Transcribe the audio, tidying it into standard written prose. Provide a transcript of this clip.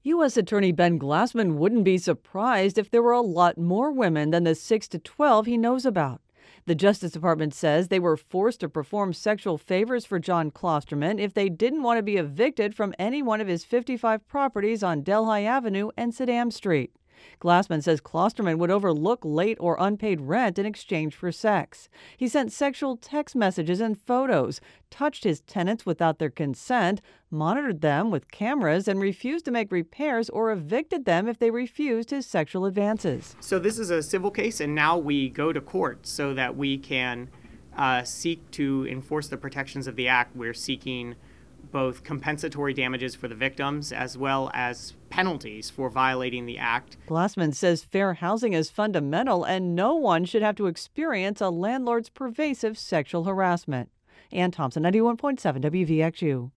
U.S. Attorney Ben Glassman wouldn't be surprised if there were a lot more women than the 6 to 12 he knows about. The Justice Department says they were forced to perform sexual favors for John Klosterman if they didn't want to be evicted from any one of his 55 properties on Delhi Avenue and Saddam Street. Glassman says Klosterman would overlook late or unpaid rent in exchange for sex. He sent sexual text messages and photos, touched his tenants without their consent, monitored them with cameras, and refused to make repairs or evicted them if they refused his sexual advances. So this is a civil case, and now we go to court so that we can seek to enforce the protections of the act. We're seeking both compensatory damages for the victims as well as penalties for violating the act. Glassman says fair housing is fundamental and no one should have to experience a landlord's pervasive sexual harassment. Ann Thompson, 91.7 WVXU.